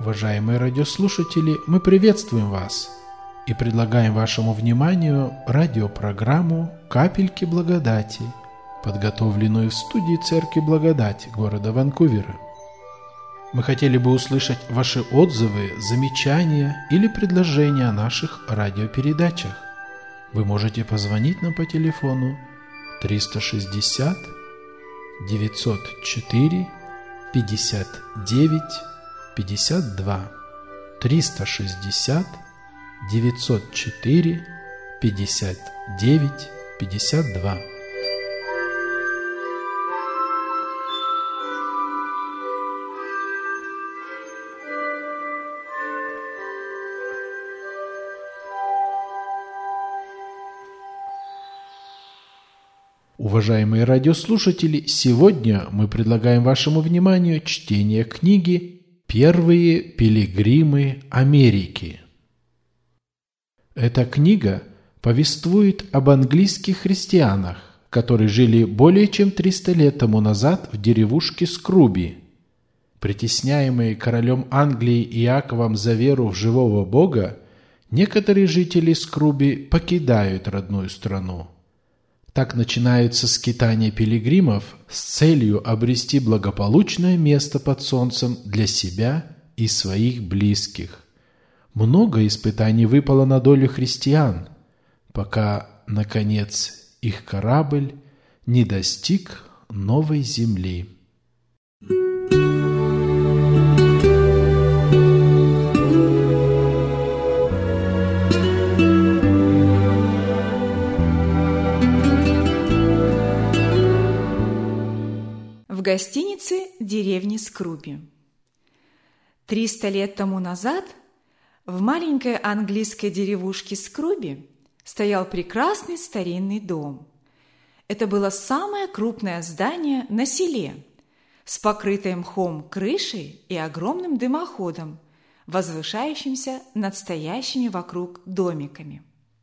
Уважаемые радиослушатели, мы приветствуем вас и предлагаем вашему вниманию радиопрограмму «Капельки благодати», подготовленную в студии Церкви Благодати города Ванкувера. Мы хотели бы услышать ваши отзывы, замечания или предложения о наших радиопередачах. Вы можете позвонить нам по телефону 360 904 59 52 360 904 59 52. Уважаемые радиослушатели, сегодня мы предлагаем вашему вниманию чтение книги «Первые пилигримы Америки». Эта книга повествует об английских христианах, которые жили более чем 300 лет тому назад в деревушке Скруби. Притесняемые королем Англии Иаковом за веру в живого Бога, некоторые жители Скруби покидают родную страну. Так начинаются скитания пилигримов с целью обрести благополучное место под солнцем для себя и своих близких. Много испытаний выпало на долю христиан, пока, наконец, их корабль не достиг новой земли. В гостинице деревни Скруби. 300 лет тому назад в маленькой английской деревушке Скруби стоял прекрасный старинный дом. Это было самое крупное здание на селе, с покрытой мхом крышей и огромным дымоходом, возвышающимся над стоящими вокруг домиками.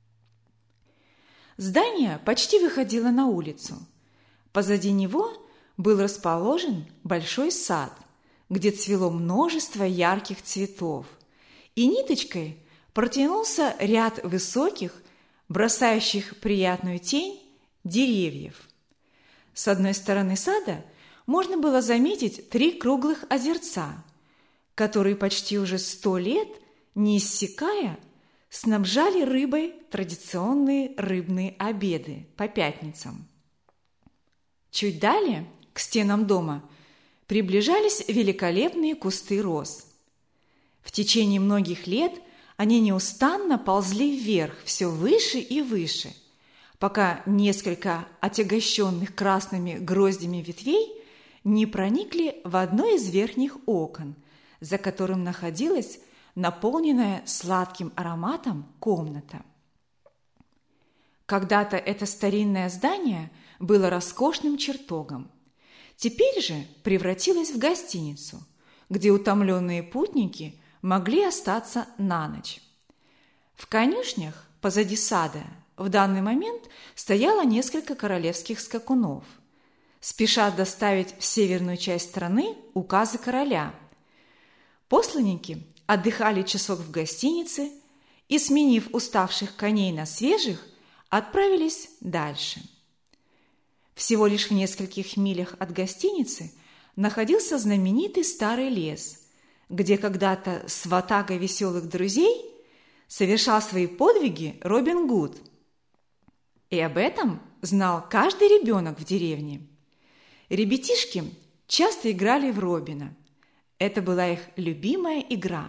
Здание почти выходило на улицу. Позади него был расположен большой сад, где цвело множество ярких цветов, и ниточкой протянулся ряд высоких, бросающих приятную тень, деревьев. С одной стороны сада можно было заметить 3 круглых озерца, которые почти уже 100 лет, не иссякая, снабжали рыбой традиционные рыбные обеды по пятницам. Чуть далее, к стенам дома, приближались великолепные кусты роз. В течение многих лет они неустанно ползли вверх все выше и выше, пока несколько отягощенных красными гроздями ветвей не проникли в одно из верхних окон, за которым находилась наполненная сладким ароматом комната. Когда-то это старинное здание было роскошным чертогом. Теперь же превратилось в гостиницу, где утомленные путники могли остаться на ночь. В конюшнях позади сада в данный момент стояло несколько королевских скакунов, спеша доставить в северную часть страны указы короля. Посланники отдыхали часок в гостинице и, сменив уставших коней на свежих, отправились дальше. Всего лишь в нескольких милях от гостиницы находился знаменитый старый лес, где когда-то с ватагой веселых друзей совершал свои подвиги Робин Гуд. И об этом знал каждый ребенок в деревне. Ребятишки часто играли в Робина. Это была их любимая игра.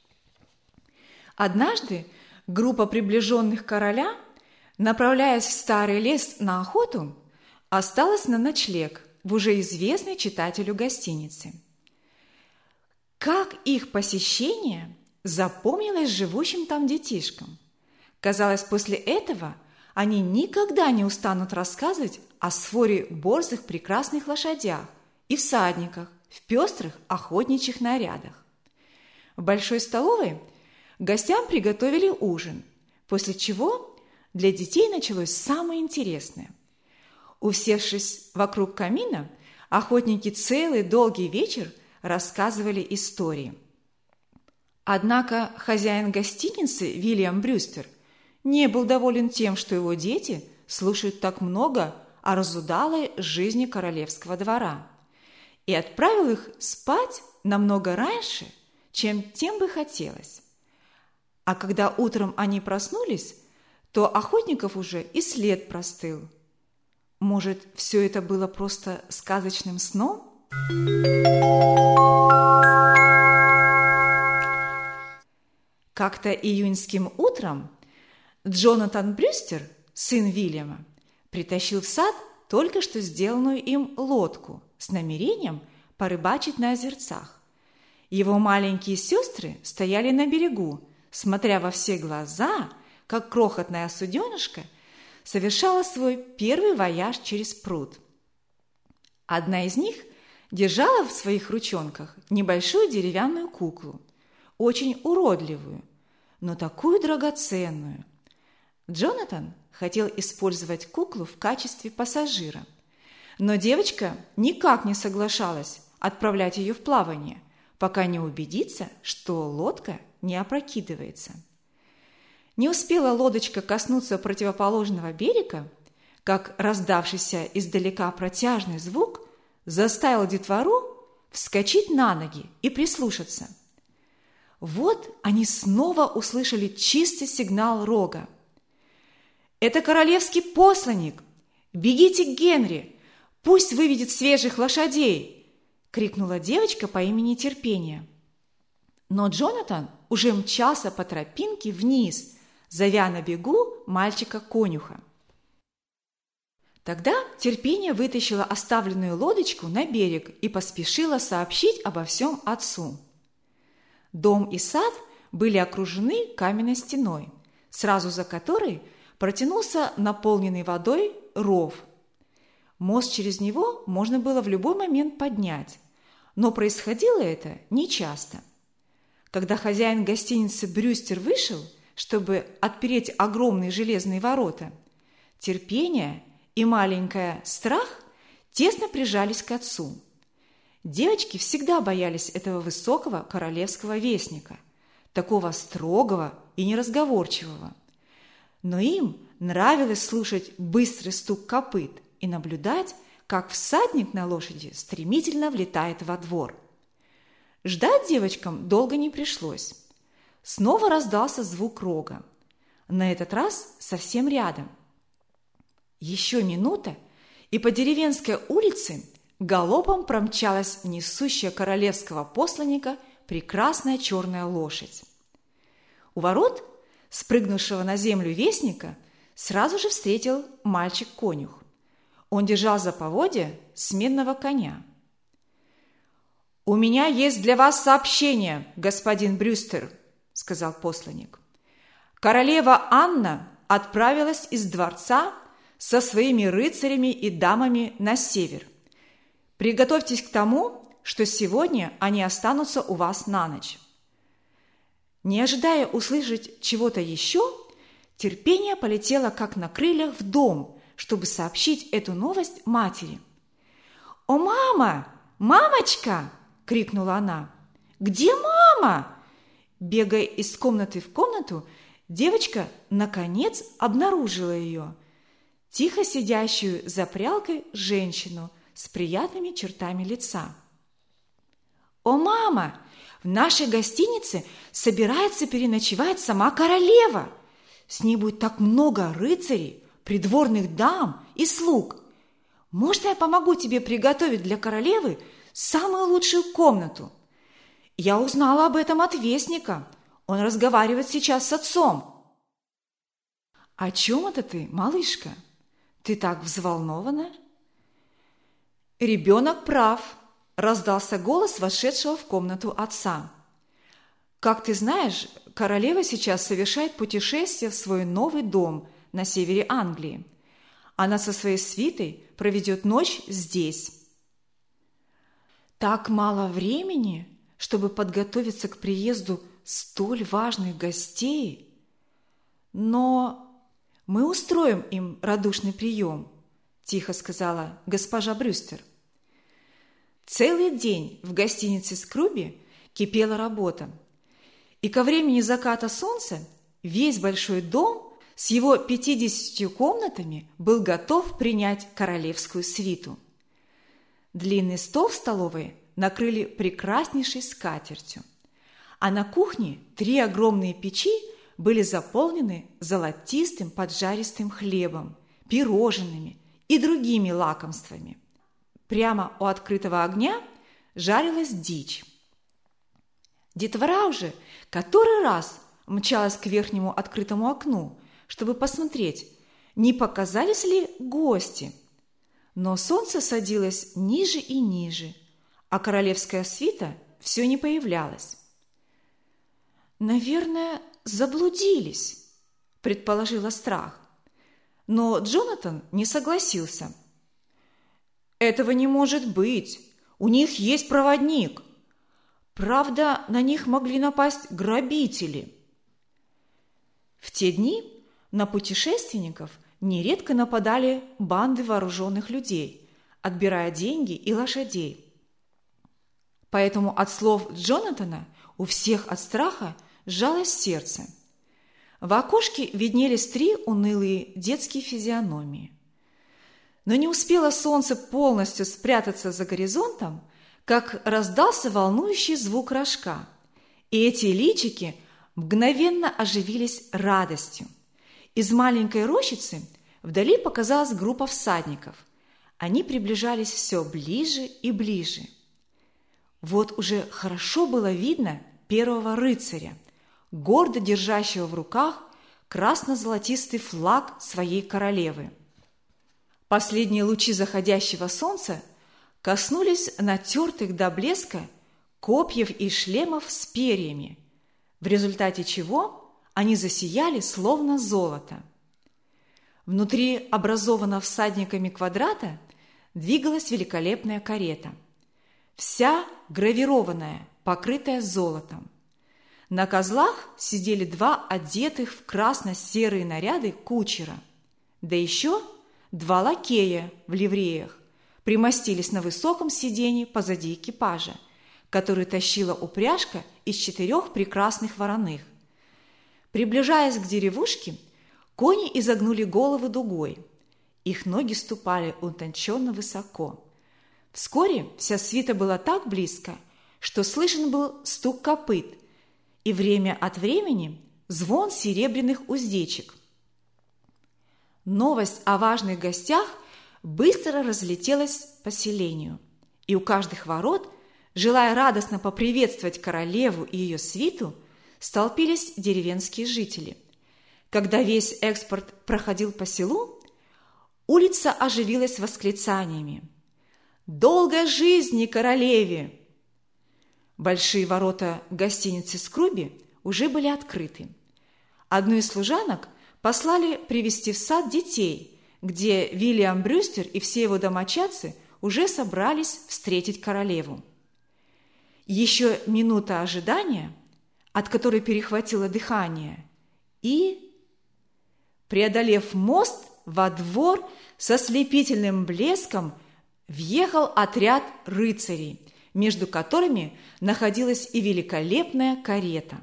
Однажды группа приближенных короля, направляясь в старый лес на охоту, осталась на ночлег в уже известной читателю гостинице. Как их посещение запомнилось живущим там детишкам. Казалось, после этого они никогда не устанут рассказывать о своре борзых прекрасных лошадях и всадниках в пестрых охотничьих нарядах. В большой столовой гостям приготовили ужин, после чего для детей началось самое интересное. Усевшись вокруг камина, охотники целый долгий вечер рассказывали истории. Однако хозяин гостиницы Вильям Брюстер не был доволен тем, что его дети слушают так много о разудалой жизни королевского двора, и отправил их спать намного раньше, чем тем бы хотелось. А когда утром они проснулись, то охотников уже и след простыл. Может, все это было просто сказочным сном? Как-то июньским утром Джонатан Брюстер, сын Вильяма, притащил в сад только что сделанную им лодку с намерением порыбачить на озерцах. Его маленькие сестры стояли на берегу, смотря во все глаза, как крохотная суденышко совершала свой первый вояж через пруд. Одна из них держала в своих ручонках небольшую деревянную куклу, очень уродливую, но такую драгоценную. Джонатан хотел использовать куклу в качестве пассажира, но девочка никак не соглашалась отправлять ее в плавание, пока не убедится, что лодка не опрокидывается. Не успела лодочка коснуться противоположного берега, как раздавшийся издалека протяжный звук заставил детвору вскочить на ноги и прислушаться. Вот они снова услышали чистый сигнал рога. «Это королевский посланник! Бегите к Генри! Пусть выведет свежих лошадей!» – крикнула девочка по имени Терпение. Но Джонатан уже мчался по тропинке вниз, зовя на бегу мальчика-конюха. Тогда Терпение вытащила оставленную лодочку на берег и поспешила сообщить обо всем отцу. Дом и сад были окружены каменной стеной, сразу за которой протянулся наполненный водой ров. Мост через него можно было в любой момент поднять, но происходило это нечасто. Когда хозяин гостиницы Брюстер вышел, чтобы отпереть огромные железные ворота, Терпение и маленькая Страх тесно прижались к отцу. Девочки всегда боялись этого высокого королевского вестника, такого строгого и неразговорчивого. Но им нравилось слушать быстрый стук копыт и наблюдать, как всадник на лошади стремительно влетает во двор. Ждать девочкам долго не пришлось. Снова раздался звук рога. На этот раз совсем рядом. Еще минута, и по деревенской улице галопом промчалась несущая королевского посланника прекрасная черная лошадь. У ворот, спрыгнувшего на землю вестника, сразу же встретил мальчик-конюх. Он держал за поводья сменного коня. «У меня есть для вас сообщение, господин Брюстер», – сказал посланник. «Королева Анна отправилась из дворца со своими рыцарями и дамами на север. Приготовьтесь к тому, что сегодня они останутся у вас на ночь». Не ожидая услышать чего-то еще, Терпение полетело как на крыльях в дом, чтобы сообщить эту новость матери. «О, мама! Мамочка!» – крикнула она. «Где мама?» Бегая из комнаты в комнату, девочка, наконец, обнаружила ее, тихо сидящую за прялкой женщину с приятными чертами лица. «О, мама! В нашей гостинице собирается переночевать сама королева. С ней будет так много рыцарей, придворных дам и слуг. Можно я помогу тебе приготовить для королевы самую лучшую комнату? Я узнала об этом от вестника. Он разговаривает сейчас с отцом». «О чем это ты, малышка? Ты так взволнована?» «Ребенок прав», – раздался голос вошедшего в комнату отца. «Как ты знаешь, королева сейчас совершает путешествие в свой новый дом на севере Англии. Она со своей свитой проведет ночь здесь». «Так мало времени, чтобы подготовиться к приезду столь важных гостей? Но мы устроим им радушный прием», – тихо сказала госпожа Брюстер. Целый день в гостинице Скруби кипела работа. И ко времени заката солнца весь большой дом с его 50 комнатами был готов принять королевскую свиту. Длинный стол в столовой накрыли прекраснейшей скатертью, а на кухне 3 огромные печи были заполнены золотистым поджаристым хлебом, пирожными и другими лакомствами. Прямо у открытого огня жарилась дичь. Детвора уже который раз мчалась к верхнему открытому окну, чтобы посмотреть, не показались ли гости. Но солнце садилось ниже и ниже, а королевская свита все не появлялась. «Наверное, заблудились», – предположила Страх. Но Джонатан не согласился. «Этого не может быть. У них есть проводник. Правда, на них могли напасть грабители». В те дни на путешественников нередко нападали банды вооруженных людей, отбирая деньги и лошадей. Поэтому от слов Джонатана у всех от страха сжалось сердце. В окошке виднелись 3 унылые детские физиономии. Но не успело солнце полностью спрятаться за горизонтом, как раздался волнующий звук рожка, и эти личики мгновенно оживились радостью. Из маленькой рощицы вдали показалась группа всадников. Они приближались все ближе и ближе. Вот уже хорошо было видно первого рыцаря, гордо держащего в руках красно-золотистый флаг своей королевы. Последние лучи заходящего солнца коснулись натертых до блеска копьев и шлемов с перьями, в результате чего они засияли словно золото. Внутри образованного всадниками квадрата двигалась великолепная карета, вся гравированная, покрытая золотом. На козлах сидели 2 одетых в красно-серые наряды кучера, да еще 2 лакея в ливреях примостились на высоком сиденье позади экипажа, который тащила упряжка из 4 прекрасных вороных. Приближаясь к деревушке, кони изогнули головы дугой. Их ноги ступали утонченно высоко. Вскоре вся свита была так близко, что слышен был стук копыт и время от времени звон серебряных уздечек. Новость о важных гостях быстро разлетелась по селению, и у каждых ворот, желая радостно поприветствовать королеву и ее свиту, столпились деревенские жители. Когда весь экспорт проходил по селу, улица оживилась восклицаниями: «Долгой жизни королеве!» Большие ворота гостиницы Скруби уже были открыты. Одну из служанок послали привести в сад детей, где Вильям Брюстер и все его домочадцы уже собрались встретить королеву. Еще минута ожидания, от которой перехватило дыхание, и, преодолев мост, во двор со слепительным блеском въехал отряд рыцарей, между которыми находилась и великолепная карета.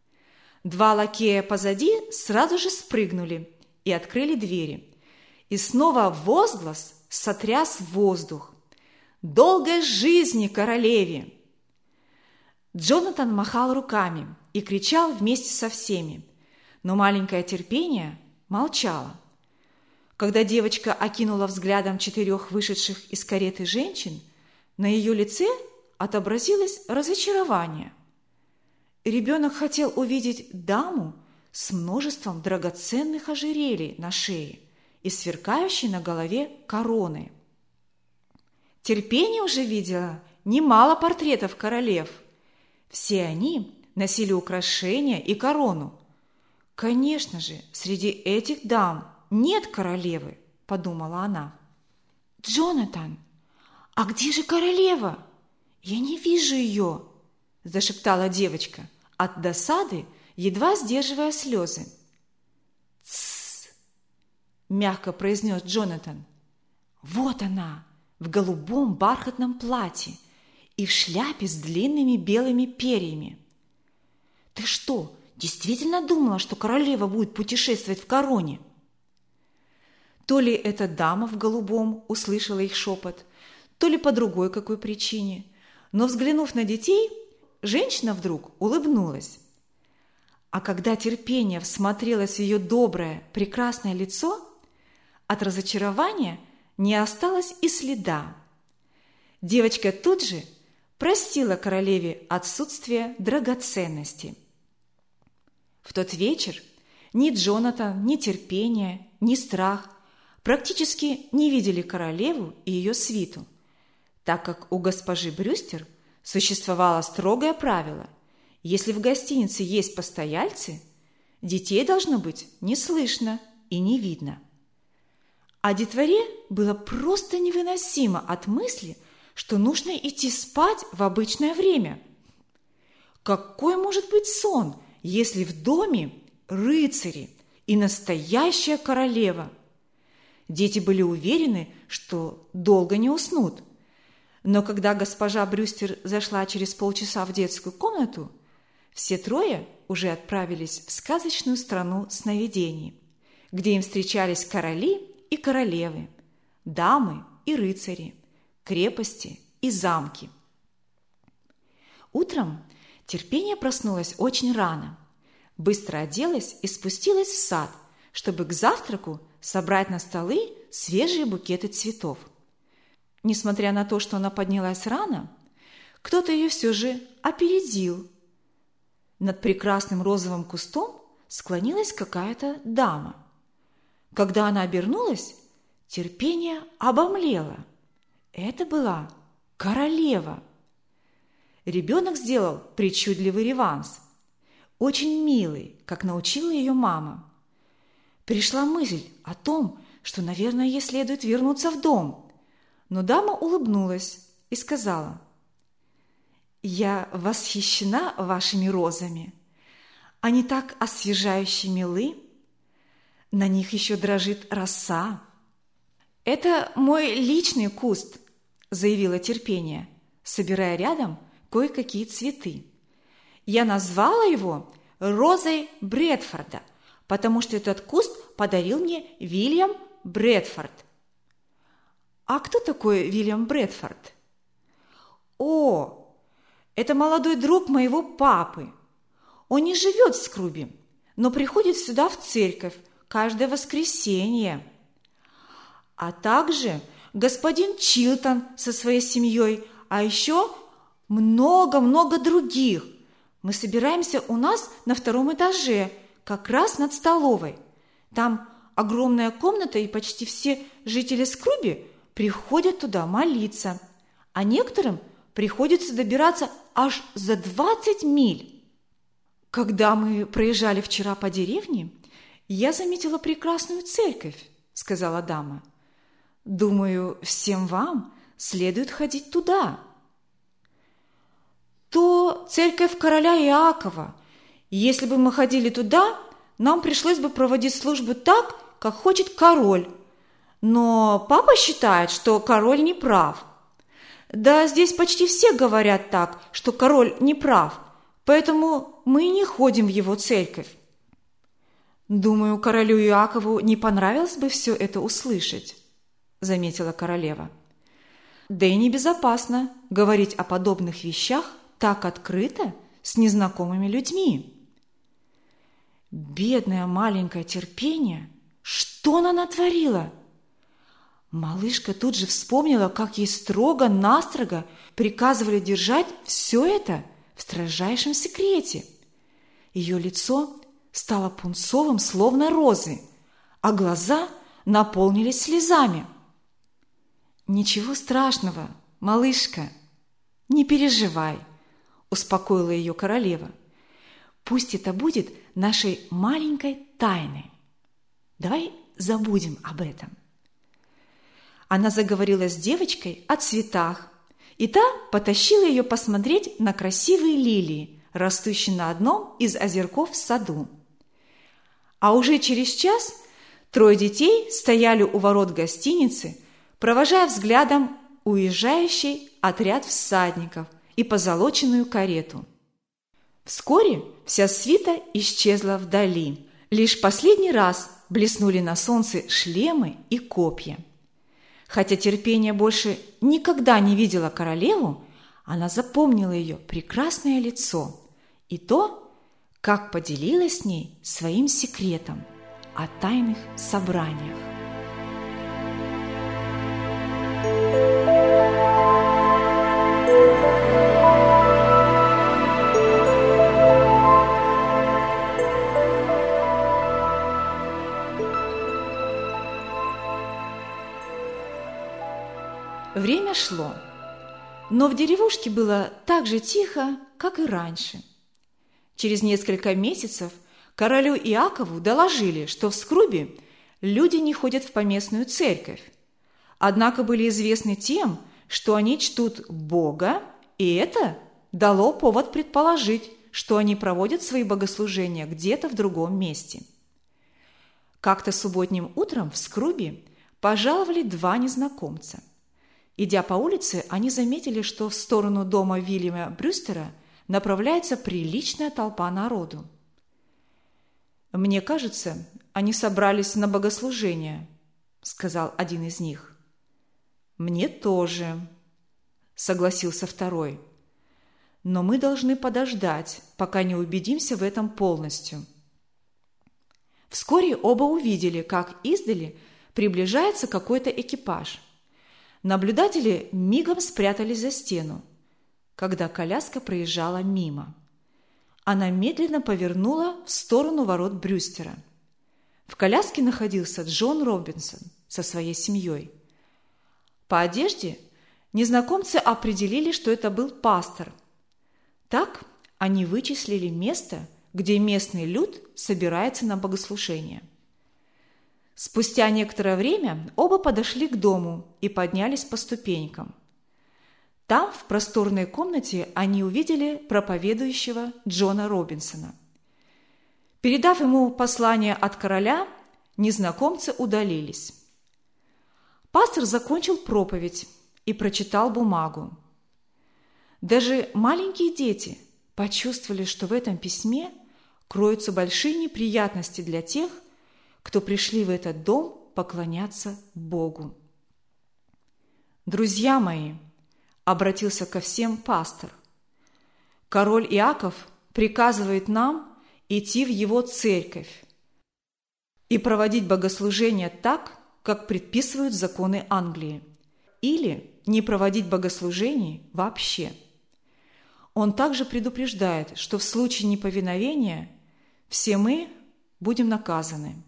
2 лакея позади сразу же спрыгнули и открыли двери. И снова возглас сотряс воздух: «Долгой жизни королеве!» Джонатан махал руками и кричал вместе со всеми, но маленькое терпение молчало. Когда девочка окинула взглядом 4 вышедших из кареты женщин, на ее лице отобразилось разочарование. Ребенок хотел увидеть даму с множеством драгоценных ожерелий на шее и сверкающей на голове короны. Терпение уже видела немало портретов королев. Все они носили украшения и корону. Конечно же, среди этих дам нет королевы, подумала она. «Джонатан, а где же королева? Я не вижу ее», зашептала девочка, от досады едва сдерживая слезы. «Тссс», мягко произнес Джонатан. «Вот она, в голубом бархатном платье и в шляпе с длинными белыми перьями. ты что, действительно думала, что королева будет путешествовать в короне?» То ли эта дама в голубом услышала их шепот, то ли по другой какой причине, но, взглянув на детей, женщина вдруг улыбнулась. А когда Терпение всмотрелась в ее доброе, прекрасное лицо, от разочарования не осталось и следа. Девочка тут же простила королеве отсутствие драгоценностей. В тот вечер ни Джонатан, ни Терпение, ни Страх практически не видели королеву и ее свиту, так как у госпожи Брюстер существовало строгое правило: если в гостинице есть постояльцы, детей должно быть не слышно и не видно. А детворе было просто невыносимо от мысли, что нужно идти спать в обычное время. Какой может быть сон, если в доме рыцари и настоящая королева? Дети были уверены, что долго не уснут. Но когда госпожа Брюстер зашла через полчаса в детскую комнату, все трое уже отправились в сказочную страну сновидений, где им встречались короли и королевы, дамы и рыцари, крепости и замки. Утром Терпение проснулась очень рано, быстро оделась и спустилась в сад, чтобы к завтраку собрать на столы свежие букеты цветов. Несмотря на то, что она поднялась рано, кто-то ее все же опередил. Над прекрасным розовым кустом склонилась какая-то дама. Когда она обернулась, Терпение обомлело. Это была королева. Ребенок сделал причудливый реверанс, очень милый, как научила ее мама. Пришла мысль о том, что, наверное, ей следует вернуться в дом, но дама улыбнулась и сказала: «Я восхищена вашими розами. Они так освежающе милы. На них еще дрожит роса». «Это мой личный куст», – заявила Терпение, собирая рядом кое-какие цветы. «Я назвала его розой Бредфорда, потому что этот куст подарил мне Вильям Бредфорд». «А кто такой Вильям Бредфорд?» «О, это молодой друг моего папы. Он не живет в Скруби, но приходит сюда в церковь каждое воскресенье. А также господин Чилтон со своей семьей, а еще много-много других. Мы собираемся у нас на 2-м этаже, как раз над столовой. Там огромная комната, и почти все жители Скруби приходят туда молиться, а некоторым приходится добираться аж за 20 миль. Когда мы проезжали вчера по деревне, я заметила прекрасную церковь», – сказала дама. «Думаю, всем вам следует ходить туда». «То церковь короля Иакова. Если бы мы ходили туда, нам пришлось бы проводить службу так, как хочет король. Но папа считает, что король не прав. Да, здесь почти все говорят так, что король не прав, поэтому мы и не ходим в его церковь». «Думаю, королю Иакову не понравилось бы все это услышать», – заметила королева. «Да и небезопасно говорить о подобных вещах так открыто с незнакомыми людьми». Бедное маленькое Терпение, что она натворила? Малышка тут же вспомнила, как ей строго-настрого приказывали держать все это в строжайшем секрете. Ее лицо стало пунцовым, словно розы, а глаза наполнились слезами. «Ничего страшного, малышка, не переживай», – успокоила ее королева. «Пусть это будет нашей маленькой тайной. Давай забудем об этом». Она заговорила с девочкой о цветах, и та потащила ее посмотреть на красивые лилии, растущие на одном из озерков в саду. А уже через час 3 детей стояли у ворот гостиницы, провожая взглядом уезжающий отряд всадников и позолоченную карету. Вскоре вся свита исчезла вдали. Лишь последний раз блеснули на солнце шлемы и копья. Хотя терпение больше никогда не видела королеву, она запомнила ее прекрасное лицо и то, как поделилась с ней своим секретом о тайных собраниях. Время шло, но в деревушке было так же тихо, как и раньше. Через несколько месяцев королю Иакову доложили, что в Скрубе люди не ходят в поместную церковь, однако были известны тем, что они чтут Бога, и это дало повод предположить, что они проводят свои богослужения где-то в другом месте. Как-то субботним утром в Скрубе пожаловали два незнакомца. Идя по улице, они заметили, что в сторону дома Вильяма Брюстера направляется приличная толпа народу. «Мне кажется, они собрались на богослужение», – сказал один из них. «Мне тоже», – согласился второй. «Но мы должны подождать, пока не убедимся в этом полностью». Вскоре оба увидели, как издали приближается какой-то экипаж. Наблюдатели мигом спрятались за стену, когда коляска проезжала мимо. Она медленно повернула в сторону ворот Брюстера. В коляске находился Джон Робинсон со своей семьей. По одежде незнакомцы определили, что это был пастор. Так они вычислили место, где местный люд собирается на богослужение. Спустя некоторое время оба подошли к дому и поднялись по ступенькам. Там, в просторной комнате, они увидели проповедующего Джона Робинсона. Передав ему послание от короля, незнакомцы удалились. Пастор закончил проповедь и прочитал бумагу. Даже маленькие дети почувствовали, что в этом письме кроются большие неприятности для тех, кто пришли в этот дом поклоняться Богу. «Друзья мои», – обратился ко всем пастор, – «король Иаков приказывает нам идти в его церковь и проводить богослужения так, как предписывают законы Англии, или не проводить богослужений вообще. Он также предупреждает, что в случае неповиновения все мы будем наказаны».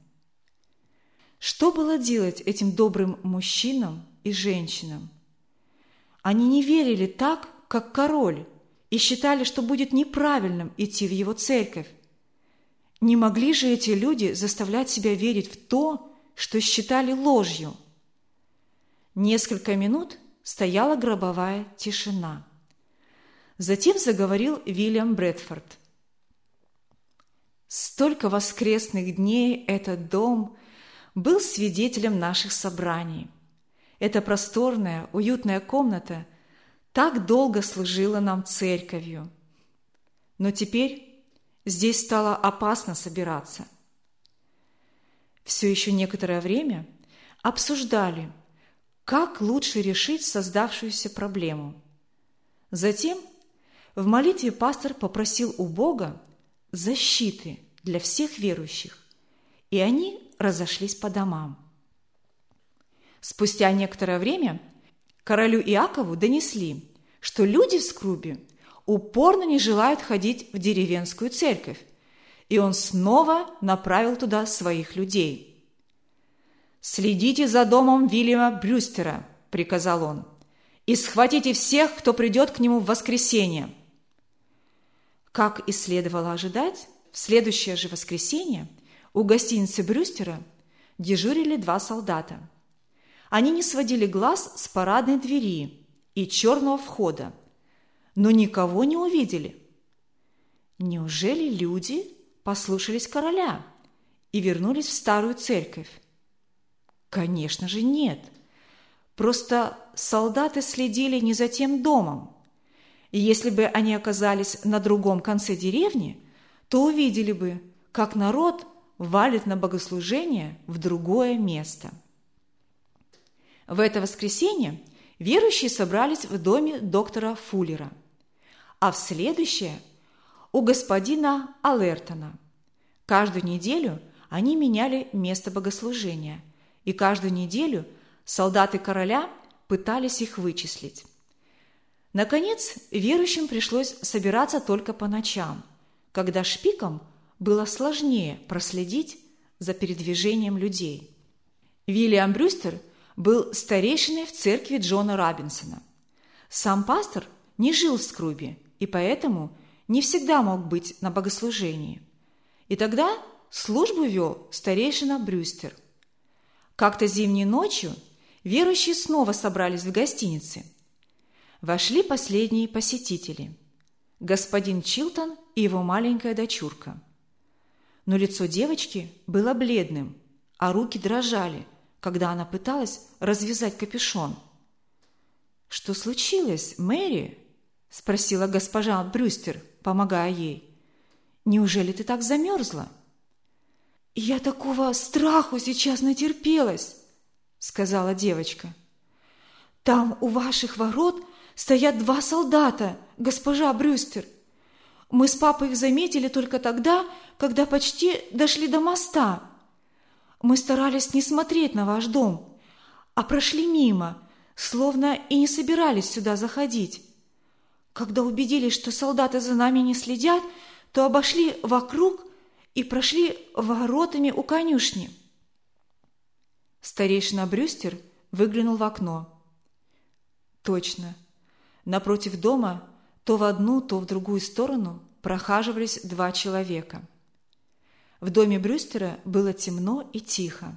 Что было делать этим добрым мужчинам и женщинам? Они не верили так, как король, и считали, что будет неправильным идти в его церковь. Не могли же эти люди заставлять себя верить в то, что считали ложью? Несколько минут стояла гробовая тишина. Затем заговорил Вильям Брэдфорд. «Столько воскресных дней этот дом был свидетелем наших собраний. Эта просторная, уютная комната так долго служила нам церковью. Но теперь здесь стало опасно собираться». Все еще некоторое время обсуждали, как лучше решить создавшуюся проблему. Затем в молитве пастор попросил у Бога защиты для всех верующих, и они разошлись по домам. Спустя некоторое время королю Иакову донесли, что люди в Скрубе упорно не желают ходить в деревенскую церковь, и он снова направил туда своих людей. «Следите за домом Вильяма Брюстера», – приказал он, – «и схватите всех, кто придет к нему в воскресенье». Как и следовало ожидать, в следующее же воскресенье у гостиницы Брюстера дежурили два солдата. Они не сводили глаз с парадной двери и черного входа, но никого не увидели. Неужели люди послушались короля и вернулись в старую церковь? Конечно же, нет. Просто солдаты следили не за тем домом. И если бы они оказались на другом конце деревни, то увидели бы, как народ валит на богослужение в другое место. В это воскресенье верующие собрались в доме доктора Фуллера, а в следующее – у господина Аллертона. Каждую неделю они меняли место богослужения, и каждую неделю солдаты короля пытались их вычислить. Наконец, верующим пришлось собираться только по ночам, когда шпикам было сложнее проследить за передвижением людей. Вильям Брюстер был старейшиной в церкви Джона Робинсона. Сам пастор не жил в Скруби и поэтому не всегда мог быть на богослужении. И тогда службу вел старейшина Брюстер. Как-то зимней ночью верующие снова собрались в гостинице. Вошли последние посетители – господин Чилтон и его маленькая дочурка. Но лицо девочки было бледным, а руки дрожали, когда она пыталась развязать капюшон. «Что случилось, Мэри?» – спросила госпожа Брюстер, помогая ей. «Неужели ты так замерзла?» «Я такого страху сейчас натерпелась», – сказала девочка. «Там у ваших ворот стоят 2 солдата, госпожа Брюстер. Мы с папой их заметили только тогда, когда почти дошли до моста. Мы старались не смотреть на ваш дом, а прошли мимо, словно и не собирались сюда заходить. Когда убедились, что солдаты за нами не следят, то обошли вокруг и прошли воротами у конюшни». Старейшина Брюстер выглянул в окно. Точно. Напротив дома то в одну, то в другую сторону прохаживались 2 человека. В доме Брюстера было темно и тихо.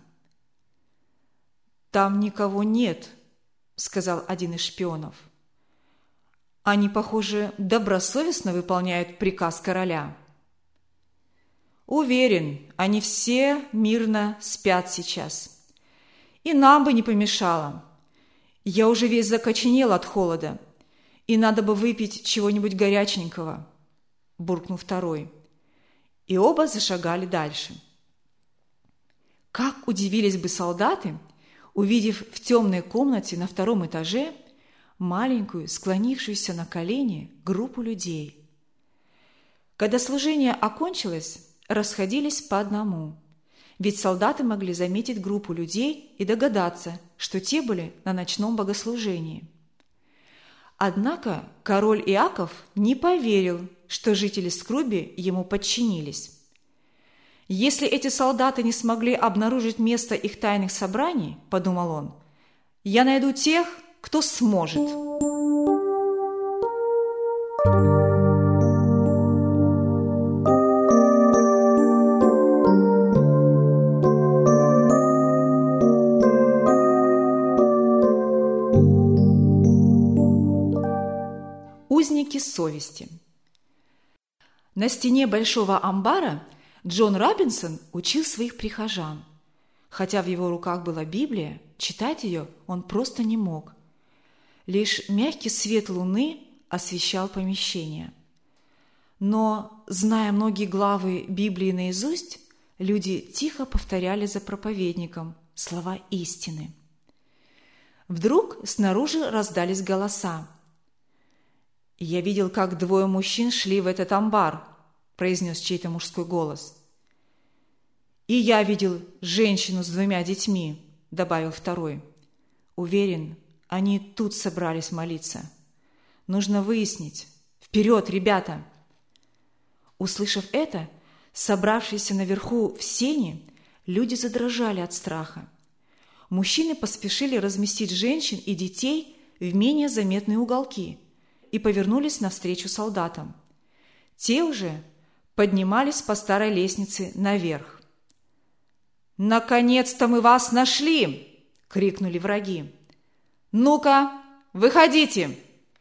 «Там никого нет», — сказал один из шпионов. «Они, похоже, добросовестно выполняют приказ короля». «Уверен, они все мирно спят сейчас. И нам бы не помешало. Я уже весь закоченел от холода, и надо бы выпить чего-нибудь горяченького», – буркнул второй. И оба зашагали дальше. Как удивились бы солдаты, увидев в темной комнате на 2 этаже маленькую, склонившуюся на колени группу людей. Когда служение окончилось, расходились по одному, ведь солдаты могли заметить группу людей и догадаться, что те были на ночном богослужении. Однако король Иаков не поверил, что жители Скруби ему подчинились. «Если эти солдаты не смогли обнаружить место их тайных собраний, — подумал он, — я найду тех, кто сможет». Узники совести. На стене большого амбара Джон Робинсон учил своих прихожан. Хотя в его руках была Библия, читать ее он просто не мог. Лишь мягкий свет луны освещал помещение. Но, зная многие главы Библии наизусть, люди тихо повторяли за проповедником слова истины. Вдруг снаружи раздались голоса. «Я видел, как 2 мужчин шли в этот амбар», – произнес чей-то мужской голос. «И я видел женщину с 2 детьми», – добавил второй. «Уверен, они тут собрались молиться. Нужно выяснить. Вперед, ребята!» Услышав это, собравшиеся наверху в сени, люди задрожали от страха. Мужчины поспешили разместить женщин и детей в менее заметные уголки и повернулись навстречу солдатам. Те уже поднимались по старой лестнице наверх. «Наконец-то мы вас нашли!» – крикнули враги. «Ну-ка, выходите!»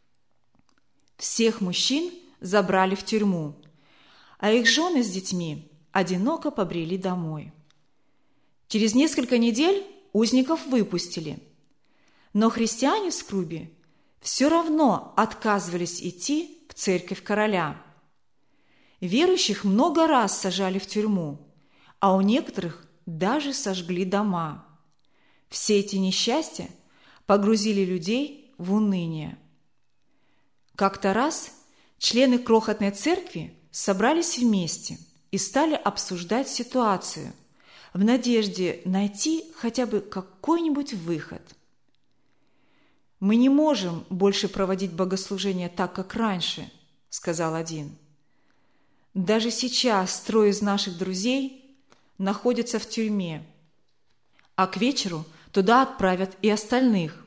Всех мужчин забрали в тюрьму, а их жены с детьми одиноко побрели домой. Через несколько недель узников выпустили. Но христиане в Скруби все равно отказывались идти в церковь короля. Верующих много раз сажали в тюрьму, а у некоторых даже сожгли дома. Все эти несчастья погрузили людей в уныние. Как-то раз члены крохотной церкви собрались вместе и стали обсуждать ситуацию в надежде найти хотя бы какой-нибудь выход. «Мы не можем больше проводить богослужения так, как раньше», – сказал один. «Даже сейчас 3 из наших друзей находятся в тюрьме, а к вечеру туда отправят и остальных.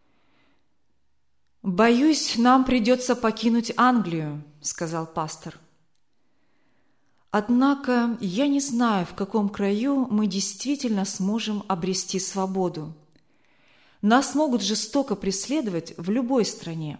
«Боюсь, нам придется покинуть Англию», – сказал пастор. «Однако я не знаю, в каком краю мы действительно сможем обрести свободу. Нас могут жестоко преследовать в любой стране».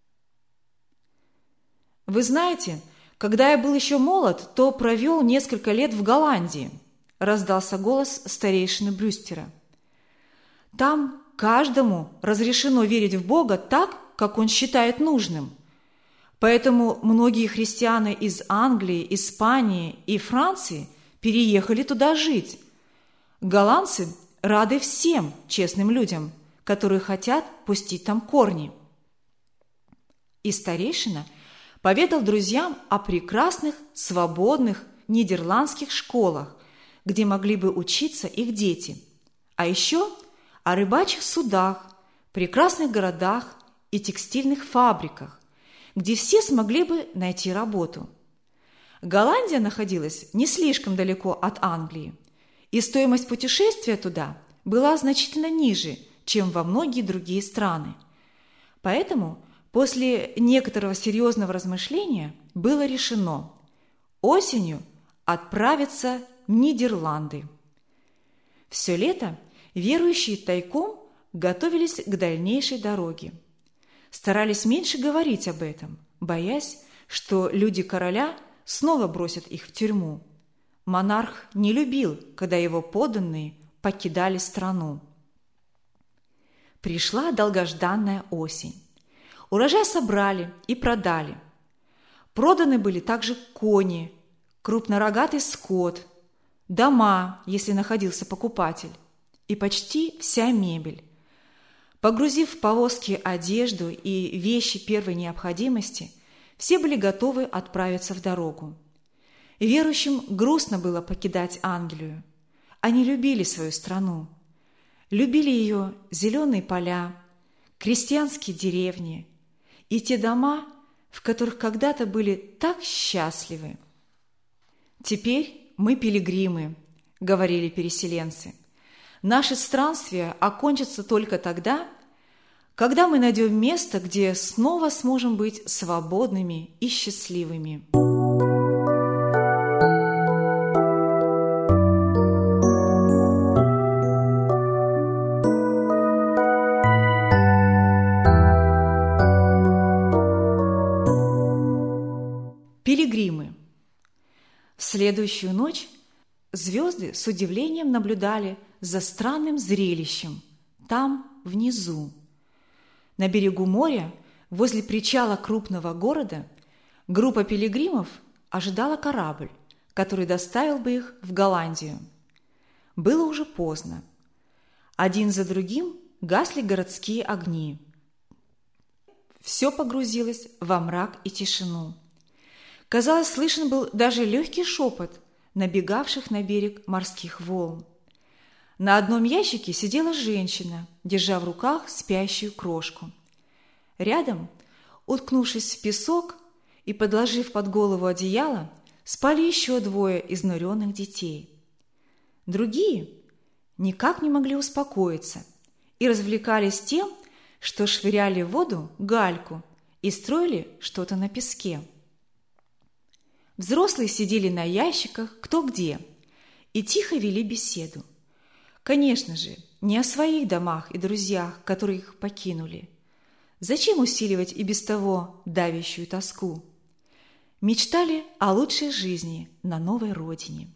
«Вы знаете, когда я был еще молод, то провел несколько лет в Голландии», – раздался голос старейшины Брюстера. «Там каждому разрешено верить в Бога так, как он считает нужным. Поэтому многие христиане из Англии, Испании и Франции переехали туда жить. Голландцы рады всем честным людям, которые хотят пустить там корни». И старейшина поведал друзьям о прекрасных, свободных нидерландских школах, где могли бы учиться их дети, а еще о рыбачьих судах, прекрасных городах и текстильных фабриках, где все смогли бы найти работу. Голландия находилась не слишком далеко от Англии, и стоимость путешествия туда была значительно ниже, чем во многие другие страны. Поэтому после некоторого серьезного размышления было решено осенью отправиться в Нидерланды. Все лето верующие тайком готовились к дальнейшей дороге. Старались меньше говорить об этом, боясь, что люди короля снова бросят их в тюрьму. Монарх не любил, когда его подданные покидали страну. Пришла долгожданная осень. Урожай собрали и продали. Проданы были также кони, крупнорогатый скот, дома, если находился покупатель, и почти вся мебель. Погрузив в повозки одежду и вещи первой необходимости, все были готовы отправиться в дорогу. Верующим грустно было покидать Англию. Они любили свою страну. Любили ее зеленые поля, крестьянские деревни и те дома, в которых когда-то были так счастливы. «Теперь мы пилигримы», — говорили переселенцы. «Наше странствие окончится только тогда, когда мы найдем место, где снова сможем быть свободными и счастливыми». Пилигримы. В следующую ночь звезды с удивлением наблюдали за странным зрелищем там, внизу. На берегу моря, возле причала крупного города, группа пилигримов ожидала корабль, который доставил бы их в Голландию. Было уже поздно. Один за другим гасли городские огни. Все погрузилось во мрак и тишину. Казалось, слышен был даже легкий шепот набегавших на берег морских волн. На одном ящике сидела женщина, держа в руках спящую крошку. Рядом, уткнувшись в песок и подложив под голову одеяло, спали еще 2 изнуренных детей. Другие никак не могли успокоиться и развлекались тем, что швыряли в воду гальку и строили что-то на песке. Взрослые сидели на ящиках кто где и тихо вели беседу. Конечно же, не о своих домах и друзьях, которые их покинули. Зачем усиливать и без того давящую тоску? Мечтали о лучшей жизни на новой родине.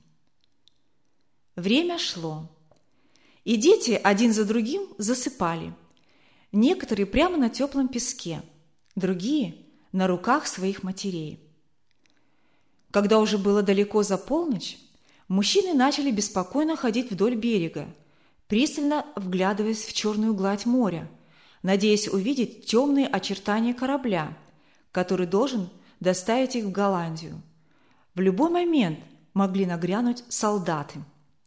Время шло, и дети один за другим засыпали. некоторые прямо на теплом песке, другие – на руках своих матерей. Когда уже было далеко за полночь, мужчины начали беспокойно ходить вдоль берега, пристально вглядываясь в черную гладь моря, надеясь увидеть темные очертания корабля, который должен доставить их в Голландию. В любой момент могли нагрянуть солдаты.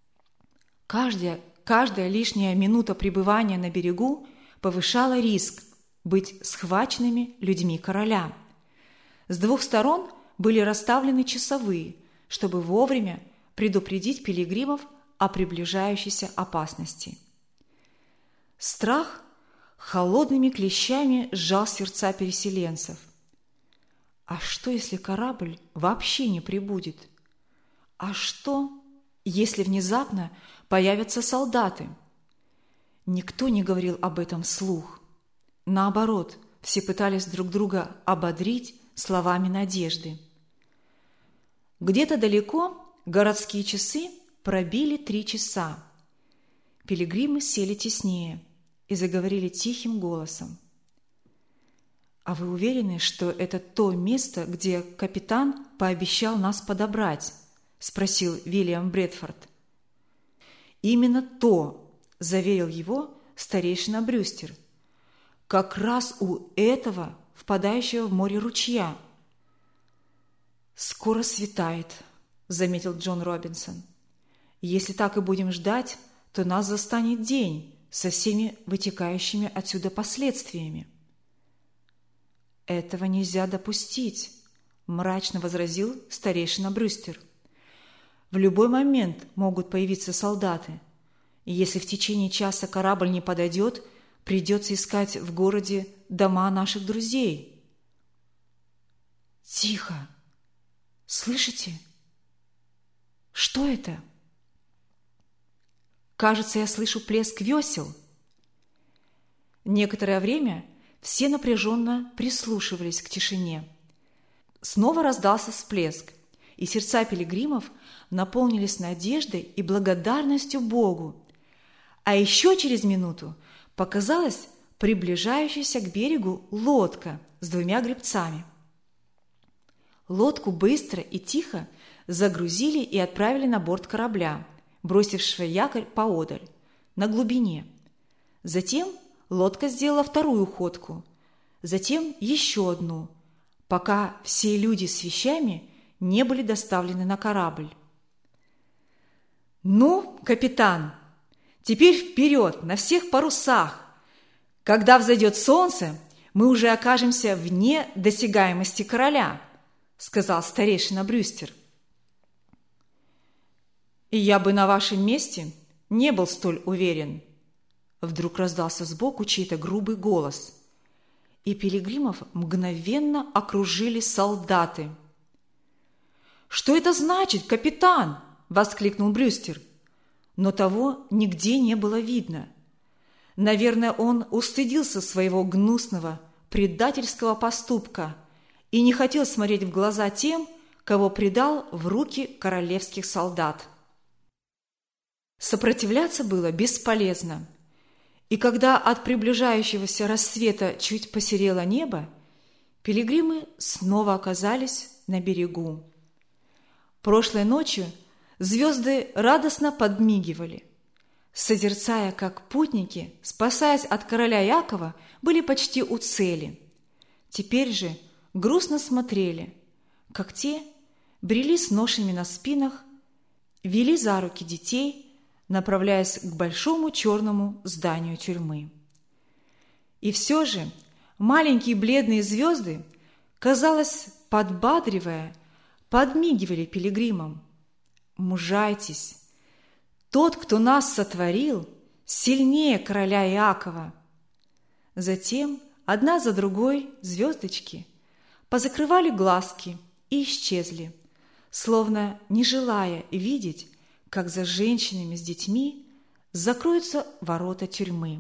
Каждая лишняя минута пребывания на берегу повышала риск быть схваченными людьми короля. С двух сторон были расставлены часовые, чтобы вовремя предупредить пилигримов о приближающейся опасности. Страх холодными клещами сжал сердца переселенцев. А что, если корабль вообще не прибудет? А что, если внезапно появятся солдаты? Никто не говорил об этом вслух. Наоборот, все пытались друг друга ободрить словами надежды. Где-то далеко городские часы пробили 3 часа. Пилигримы сели теснее и заговорили тихим голосом. «А вы уверены, что это то место, где капитан пообещал нас подобрать?» – спросил Вильям Брэдфорд. «Именно то», – заверил его старейшина Брюстер. «Как раз у этого впадающего в море ручья». «Скоро светает», – заметил Джон Робинсон. «Если так и будем ждать, то нас застанет день со всеми вытекающими отсюда последствиями». «Этого нельзя допустить», – мрачно возразил старейшина Брюстер. «В любой момент могут появиться солдаты, и если в течение часа корабль не подойдет, придется искать в городе дома наших друзей». «Тихо! Слышите? Что это?» «Кажется, я слышу плеск весел». Некоторое время все напряженно прислушивались к тишине. Снова раздался всплеск, и сердца пилигримов наполнились надеждой и благодарностью Богу. А еще через минуту показалась приближающаяся к берегу лодка с 2 гребцами. Лодку быстро и тихо загрузили и отправили на борт корабля, бросившего якорь поодаль, на глубине. Затем лодка сделала 2-ю ходку, затем еще одну, пока все люди с вещами не были доставлены на корабль. «Ну, капитан, теперь вперед, на всех парусах! Когда взойдет солнце, мы уже окажемся вне досягаемости короля», — сказал старейшина Брюстер. «И я бы на вашем месте не был столь уверен». Вдруг раздался сбоку чей-то грубый голос, и пилигримов мгновенно окружили солдаты. «Что это значит, капитан?» – воскликнул Брюстер. Но того нигде не было видно. Наверное, он устыдился своего гнусного, предательского поступка и не хотел смотреть в глаза тем, кого предал в руки королевских солдат. Сопротивляться было бесполезно. И когда от приближающегося рассвета чуть посерело небо, пилигримы снова оказались на берегу. Прошлой ночью звезды радостно подмигивали. Созерцая, как путники, спасаясь от короля Якова, были почти у цели. Теперь же грустно смотрели, как те брели с ношами на спинах, вели за руки детей, направляясь к большому черному зданию тюрьмы. И все же маленькие бледные звезды, казалось, подбадривая, подмигивали пилигримам. «Мужайтесь! Тот, кто нас сотворил, сильнее короля Иакова!» Затем одна за другой звездочки позакрывали глазки и исчезли, словно не желая видеть, как за женщинами с детьми закроются ворота тюрьмы.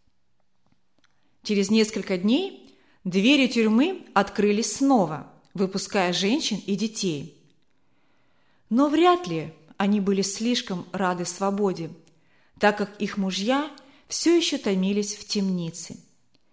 Через несколько дней двери тюрьмы открылись снова, выпуская женщин и детей. Но вряд ли они были слишком рады свободе, так как их мужья все еще томились в темнице.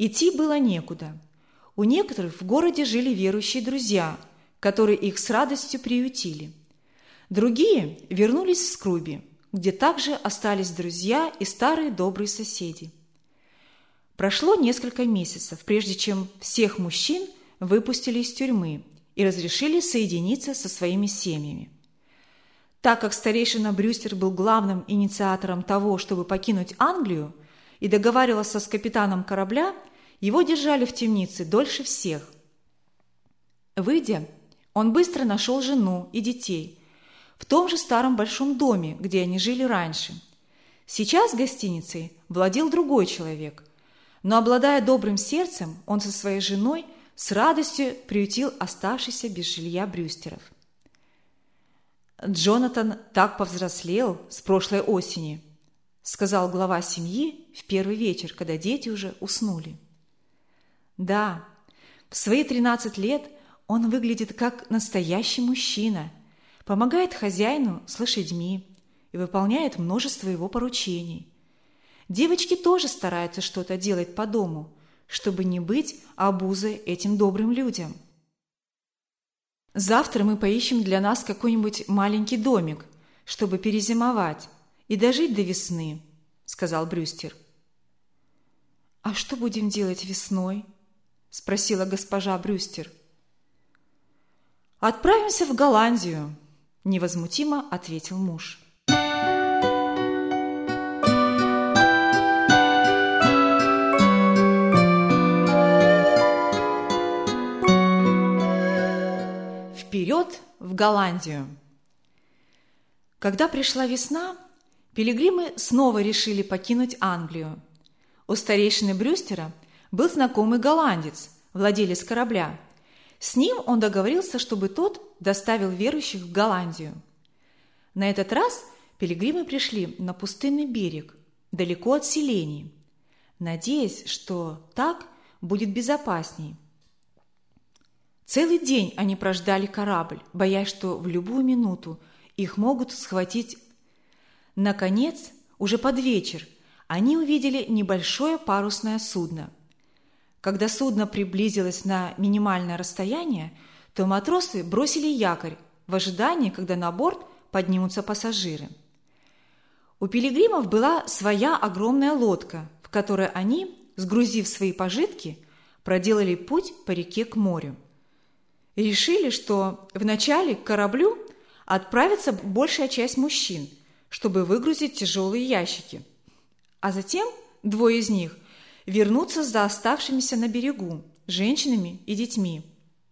Идти было некуда. У некоторых в городе жили верующие друзья, которые их с радостью приютили. Другие вернулись в Скруби, где также остались друзья и старые добрые соседи. Прошло несколько месяцев, прежде чем всех мужчин выпустили из тюрьмы и разрешили соединиться со своими семьями. Так как старейшина Брюстер был главным инициатором того, чтобы покинуть Англию, и договаривался с капитаном корабля, его держали в темнице дольше всех. Выйдя, он быстро нашел жену и детей в том же старом большом доме, где они жили раньше. Сейчас гостиницей владел другой человек, но, обладая добрым сердцем, он со своей женой с радостью приютил оставшихся без жилья Брюстеров. «Джонатан так повзрослел с прошлой осени», — сказал глава семьи в первый вечер, когда дети уже уснули. «Да, в свои 13 лет он выглядит как настоящий мужчина, помогает хозяину с лошадьми и выполняет множество его поручений. Девочки тоже стараются что-то делать по дому, чтобы не быть обузой этим добрым людям. Завтра мы поищем для нас какой-нибудь маленький домик, чтобы перезимовать и дожить до весны», — сказал Брюстер. «А что будем делать весной?» — спросила госпожа Брюстер. «Отправимся в Голландию», — невозмутимо ответил муж. Вперед в Голландию! Когда пришла весна, пилигримы снова решили покинуть Англию. У старейшины Брюстера был знакомый голландец, владелец корабля. С ним он договорился, чтобы тот доставил верующих в Голландию. На этот раз пилигримы пришли на пустынный берег, далеко от селений, надеясь, что так будет безопасней. Целый день они прождали корабль, боясь, что в любую минуту их могут схватить. Наконец, уже под вечер, они увидели небольшое парусное судно. Когда судно приблизилось на минимальное расстояние, то матросы бросили якорь в ожидании, когда на борт поднимутся пассажиры. У пилигримов была своя огромная лодка, в которой они, сгрузив свои пожитки, проделали путь по реке к морю. И решили, что вначале к кораблю отправится большая часть мужчин, чтобы выгрузить тяжелые ящики, а затем двое из них вернутся за оставшимися на берегу женщинами и детьми.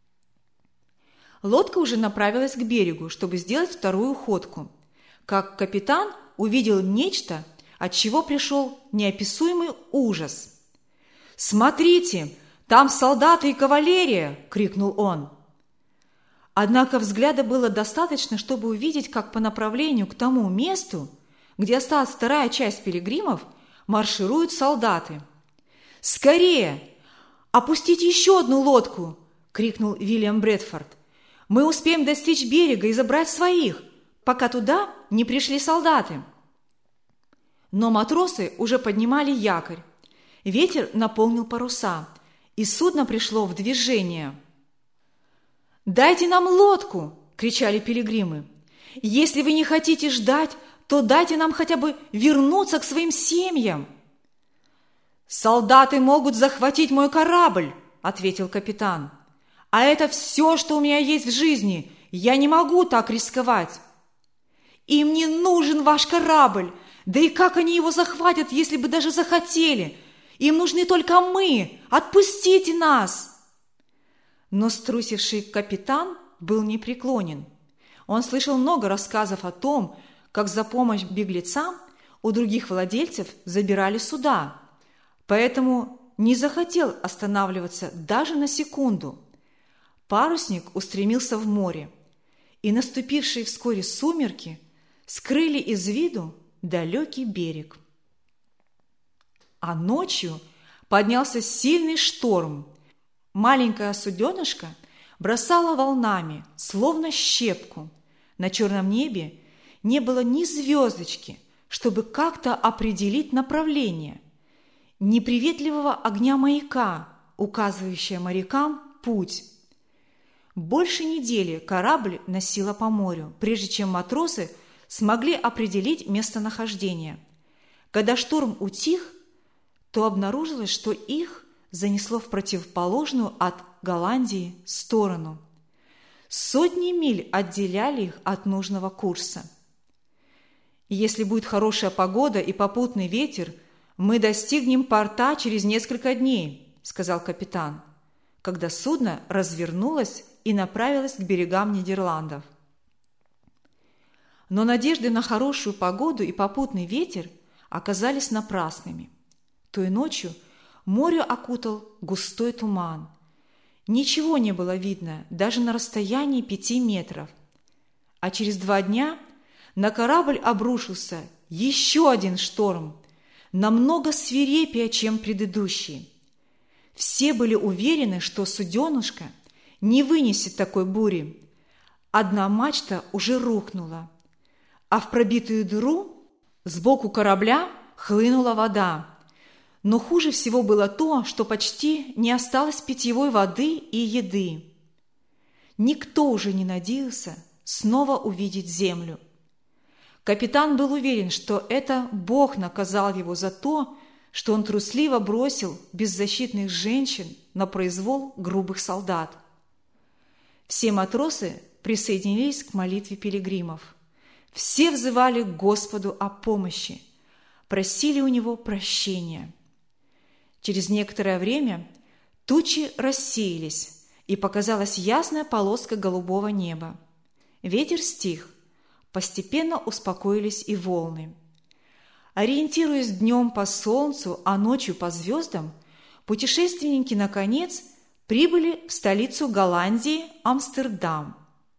Лодка уже направилась к берегу, чтобы сделать вторую ходку, как капитан увидел нечто, от чего пришел неописуемый ужас. «Смотрите, там солдаты и кавалерия!» – крикнул он. Однако взгляда было достаточно, чтобы увидеть, как по направлению к тому месту, где осталась вторая часть пилигримов, маршируют солдаты. «Скорее! Опустите еще одну лодку!» – крикнул Вильям Брэдфорд. «Мы успеем достичь берега и забрать своих, пока туда не пришли солдаты». Но матросы уже поднимали якорь. Ветер наполнил паруса, и судно пришло в движение. «Дайте нам лодку!» – кричали пилигримы. «Если вы не хотите ждать, то дайте нам хотя бы вернуться к своим семьям». «Солдаты могут захватить мой корабль», – ответил капитан. «А это все, что у меня есть в жизни. Я не могу так рисковать». «Им не нужен ваш корабль. Да и как они его захватят, если бы даже захотели? Им нужны только мы. Отпустите нас!» Но струсивший капитан был непреклонен. Он слышал много рассказов о том, как за помощь беглецам у других владельцев забирали суда, поэтому не захотел останавливаться даже на секунду. Парусник устремился в море, и наступившие вскоре сумерки скрыли из виду далекий берег. А ночью поднялся сильный шторм. Маленькая суденышко бросало волнами, словно щепку. На черном небе не было ни звездочки, чтобы как-то определить направление. неприветливого огня маяка, указывающего морякам путь. Больше недели корабль носило по морю, прежде чем матросы смогли определить местонахождение. Когда шторм утих, то обнаружилось, что их занесло в противоположную от Голландии сторону. Сотни миль отделяли их от нужного курса. «Если будет хорошая погода и попутный ветер, мы достигнем порта через несколько дней», – сказал капитан, когда судно развернулось и направилось к берегам Нидерландов. Но надежды на хорошую погоду и попутный ветер оказались напрасными. Той ночью море окутал густой туман. Ничего не было видно даже на расстоянии 5 метров. А через 2 дня на корабль обрушился еще один шторм, намного свирепее, чем предыдущий. Все были уверены, что суденышко не вынесет такой бури. Одна мачта уже рухнула, а в пробитую дыру сбоку корабля хлынула вода. Но хуже всего было то, что почти не осталось питьевой воды и еды. Никто уже не надеялся снова увидеть землю. Капитан был уверен, что это Бог наказал его за то, что он трусливо бросил беззащитных женщин на произвол грубых солдат. Все матросы присоединились к молитве пилигримов. Все взывали к Господу о помощи, просили у Него прощения. Через некоторое время тучи рассеялись, и показалась ясная полоска голубого неба. Ветер стих, постепенно успокоились и волны. Ориентируясь днем по солнцу, а ночью по звездам, путешественники, наконец, прибыли в столицу Голландии Амстердам.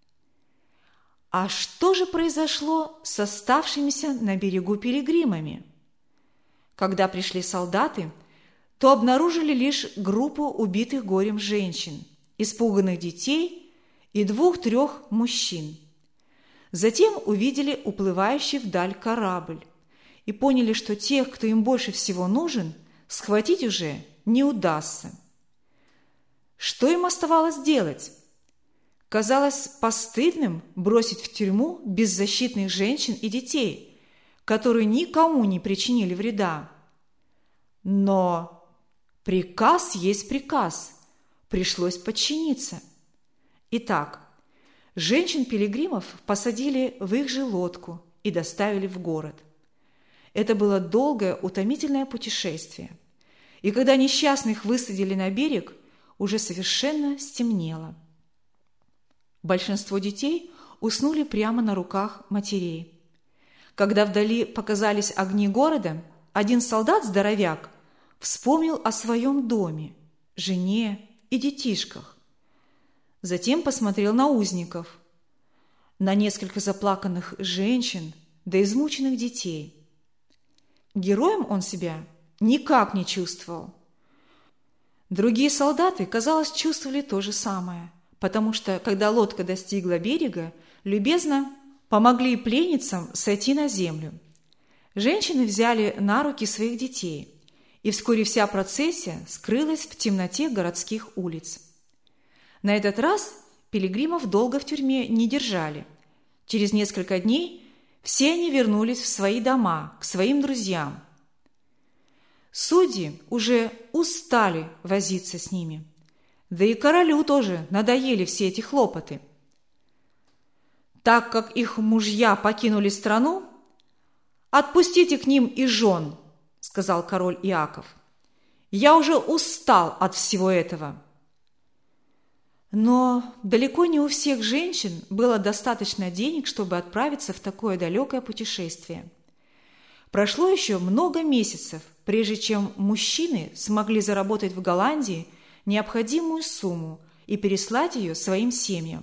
А что же произошло с оставшимися на берегу пилигримами? Когда пришли солдаты, то обнаружили лишь группу убитых горем женщин, испуганных детей и 2-3 мужчин. Затем увидели уплывающий вдаль корабль и поняли, что тех, кто им больше всего нужен, схватить уже не удастся. Что им оставалось делать? Казалось постыдным бросить в тюрьму беззащитных женщин и детей, которые никому не причинили вреда. Но приказ есть приказ, пришлось подчиниться. Итак, женщин-пилигримов посадили в их же лодку и доставили в город. Это было долгое, утомительное путешествие. И когда несчастных высадили на берег, уже совершенно стемнело. Большинство детей уснули прямо на руках матерей. Когда вдали показались огни города, один солдат-здоровяк вспомнил о своем доме, жене и детишках. Затем посмотрел на узников, на несколько заплаканных женщин да измученных детей. Героем он себя никак не чувствовал. Другие солдаты, казалось, чувствовали то же самое, потому что, когда лодка достигла берега, любезно помогли пленницам сойти на землю. Женщины взяли на руки своих детей, и вскоре вся процессия скрылась в темноте городских улиц. На этот раз пилигримов долго в тюрьме не держали. Через несколько дней все они вернулись в свои дома, к своим друзьям. Судьи уже устали возиться с ними. Да и королю тоже надоели все эти хлопоты. Так как их мужья покинули страну, «Отпустите к ним и жен», — сказал король Иаков. «Я уже устал от всего этого». Но далеко не у всех женщин было достаточно денег, чтобы отправиться в такое далекое путешествие. Прошло еще много месяцев, прежде чем мужчины смогли заработать в Голландии необходимую сумму и переслать ее своим семьям.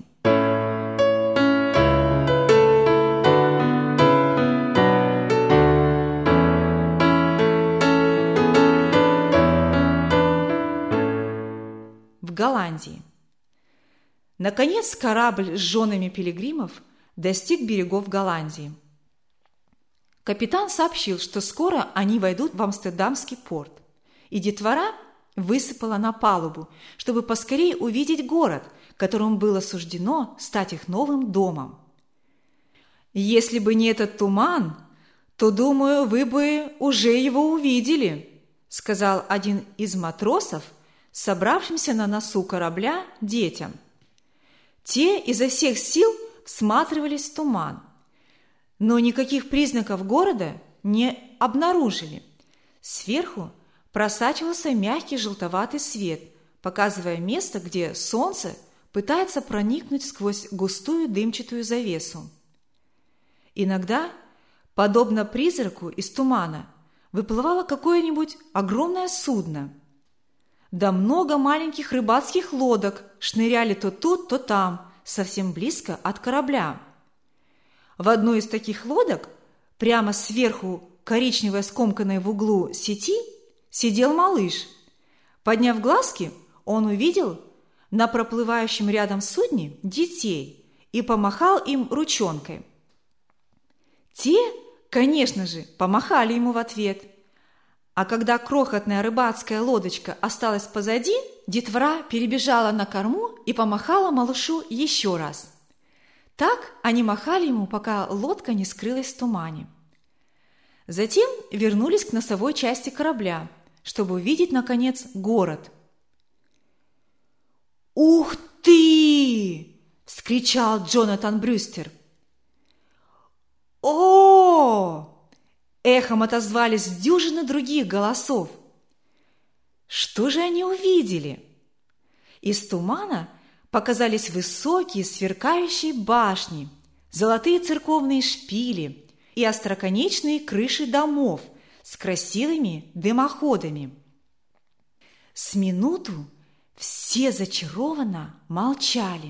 В Голландии. Наконец, корабль с женами пилигримов достиг берегов Голландии. Капитан сообщил, что скоро они войдут в Амстердамский порт. и детвора высыпала на палубу, чтобы поскорее увидеть город, которому было суждено стать их новым домом. «Если бы не этот туман, то, думаю, вы бы уже его увидели», сказал один из матросов, собравшимся на носу корабля детям. Те изо всех сил всматривались в туман, но никаких признаков города не обнаружили. Сверху просачивался мягкий желтоватый свет, показывая место, где солнце пытается проникнуть сквозь густую дымчатую завесу. Иногда, подобно призраку из тумана, выплывало какое-нибудь огромное судно. Да много маленьких рыбацких лодок шныряли то тут, то там, совсем близко от корабля. В одной из таких лодок, прямо сверху коричневой скомканной в углу сети, сидел малыш. Подняв глазки, он увидел на проплывающем рядом судне детей и помахал им ручонкой. Те, конечно же, помахали ему в ответ. А когда крохотная рыбацкая лодочка осталась позади, детвора перебежала на корму и помахала малышу еще раз. Так они махали ему, пока лодка не скрылась в тумане. Затем вернулись к носовой части корабля, чтобы увидеть, наконец, город. «Ух ты!» – вскричал Джонатан Брюстер. «О!» – эхом отозвались дюжины других голосов. Что же они увидели? Из тумана показались высокие сверкающие башни, золотые церковные шпили и остроконечные крыши домов с красивыми дымоходами. С минуту все зачарованно молчали.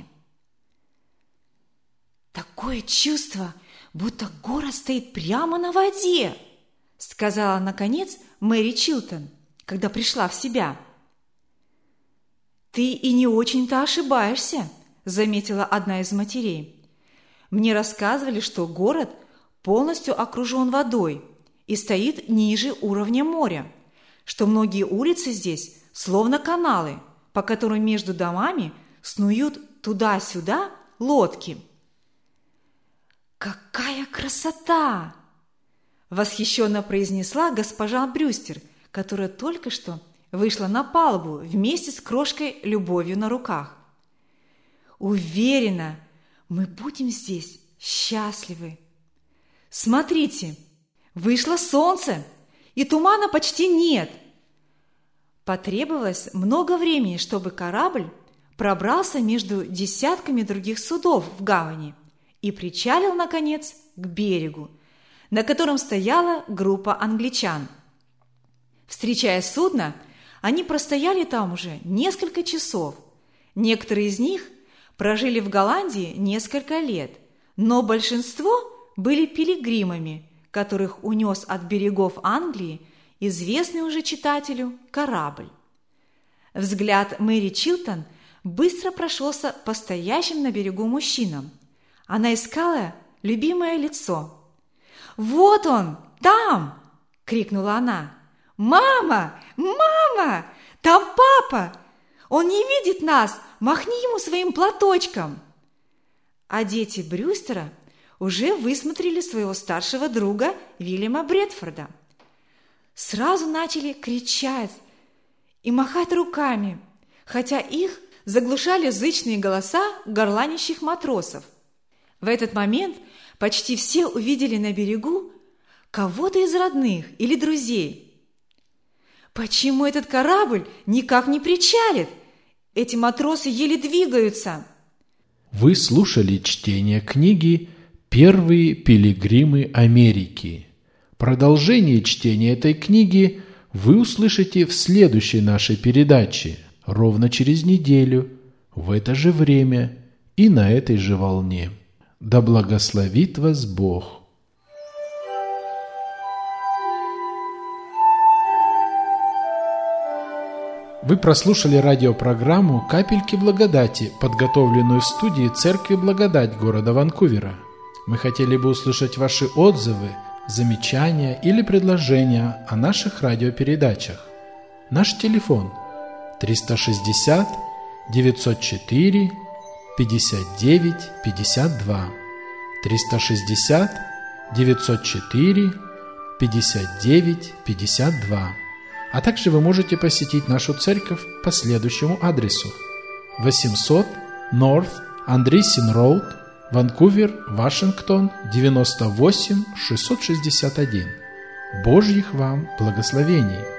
«Такое чувство, будто город стоит прямо на воде», сказала, наконец, Мэри Чилтон, когда пришла в себя. «Ты и не очень-то ошибаешься», заметила одна из матерей. «Мне рассказывали, что город полностью окружен водой и стоит ниже уровня моря, что многие улицы здесь словно каналы, по которым между домами снуют туда-сюда лодки». «Какая красота!» – восхищенно произнесла госпожа Брюстер, которая только что вышла на палубу вместе с крошкой Любовью на руках. «Уверена, мы будем здесь счастливы. Смотрите, вышло солнце, и тумана почти нет». Потребовалось много времени, чтобы корабль пробрался между десятками других судов в гавани и причалил, наконец, к берегу, на котором стояла группа англичан. Встречая судно, они простояли там уже несколько часов. Некоторые из них прожили в Голландии несколько лет, но большинство были пилигримами, которых унес от берегов Англии известный уже читателю корабль. Взгляд Мэри Чилтон быстро прошелся по стоящим на берегу мужчинам. Она искала любимое лицо. «Вот он, там!» – крикнула она. «Мама! Мама! Там папа! Он не видит нас! Махни ему своим платочком!» А дети Брюстера уже высмотрели своего старшего друга Вильяма Брэдфорда. Сразу начали кричать и махать руками, хотя их заглушали зычные голоса горланящих матросов. В этот момент почти все увидели на берегу кого-то из родных или друзей. «Почему этот корабль никак не причалит? Эти матросы еле двигаются!» Вы слушали чтение книги «Первые пилигримы Америки». Продолжение чтения этой книги вы услышите в следующей нашей передаче, ровно через неделю, в это же время и на этой же волне. Да благословит вас Бог! Вы прослушали радиопрограмму «Капельки благодати», подготовленную в студии Церкви Благодать города Ванкувера. Мы хотели бы услышать ваши отзывы, замечания или предложения о наших радиопередачах. Наш телефон 360 904 59 52. 360 904 59 52. А также вы можете посетить нашу церковь по следующему адресу: 800 North Andreessen Road, Ванкувер, Вашингтон, 98 661. Божьих вам благословений!